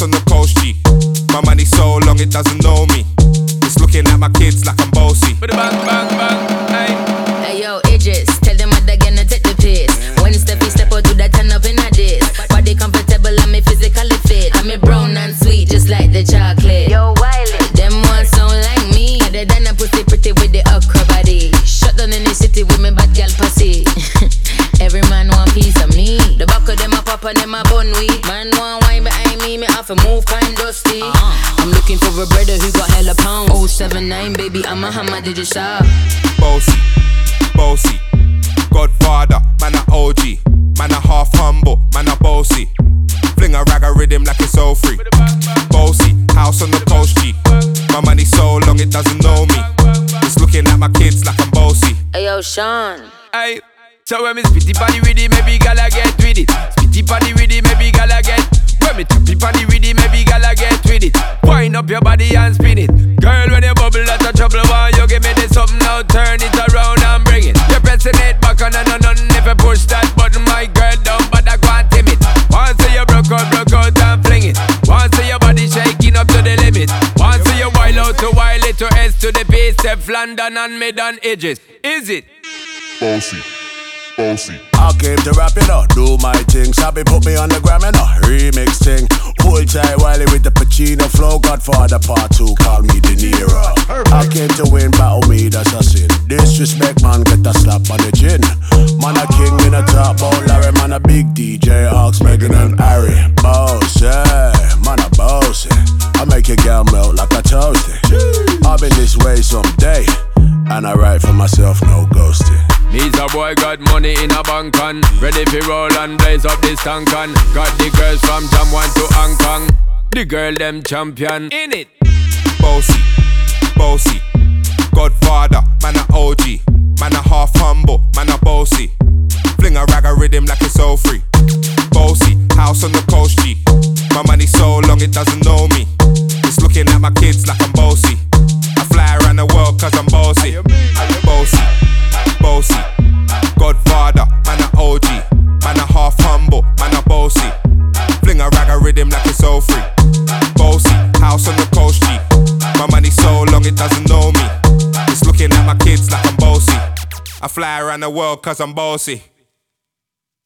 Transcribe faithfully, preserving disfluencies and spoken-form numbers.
on the coast, G. My money so long it doesn't know me. It's looking at my kids like I'm bossy. Bang, bang, bang, hey. Hey yo, Idris, tell them what they're gonna take the piss. When Steffi step out, do that turn up in a diss. Body comfortable, I'm physically fit. I'm a brown and sweet, just like the chocolate. Yo, Wiley, them ones sound like me. They done a pussy pretty with the okra body. Shut down in the city with me bad gal pussy. Every man want piece of me. The back of them a pop and them a bun weed. Man want wine behind me, me have to move kind dusty. uh-huh. I'm looking for a brother who got hella pounds. oh seven nine baby, I'm a hammer, did you shop? Bossy, bossy, Godfather, man a O G. Man a half humble, man a bossy. Fling a rag a rhythm like it's all free. Bossy, house on the coast, G. My money so long it doesn't know me. It's looking at my kids like I'm bossy. Hey yo, Sean. Hey, so when me spitty body with it, maybe gala get with it. Spitty body with it, maybe gala get. When me choppy body with it, maybe gala get with it. Wind up your body and spin it. Girl, when you bubble out of trouble, why you give me this something now? Turn it around and bring it. You're pressing it back on and on and if you push that button, my girl down, but I can't tame it. Once you broke out, broke out and fling it. Once your body shaking up to the limit. Once you wild out to wild it to S to the base, F London and mid and edges. Is it? Bossy, bossy. I came to rap it up, do my thing. Sabi put me on the gram and a remix thing. Hold tight Wiley with the Pacino flow. Godfather part two, call me De Niro. I came to win, battle me, that's a sin. Disrespect man, get a slap on the chin. Man a king in a top, oh Larry. Man a big D J, Ox, Megan and Harry. Boss, yeah, man a bossy. I make your girl melt like a toasty. I've been this way someday, and I write for myself, no ghosting. Me's a boy got money in a bank on. Ready for roll and blaze up this tank on. Got the girls from Jamwan to Hong Kong. The girl them champion in it. Bossy, bossy, Godfather, man a O G. Man a half humble, man a bossy. Fling a rag a rhythm like it's all free. Bossy, house on the coast, G. My money so long it doesn't know me. It's looking at my kids like I'm bossy. I fly around the world cause I'm bossy. Bossy, bossy, Godfather, man a O G. Man a half humble, man a bossy. Fling a rag a rhythm like it's all free. Bossy, house on the coast, G. My money so long it doesn't know me. It's looking at my kids like I'm bossy. I fly around the world cause I'm bossy.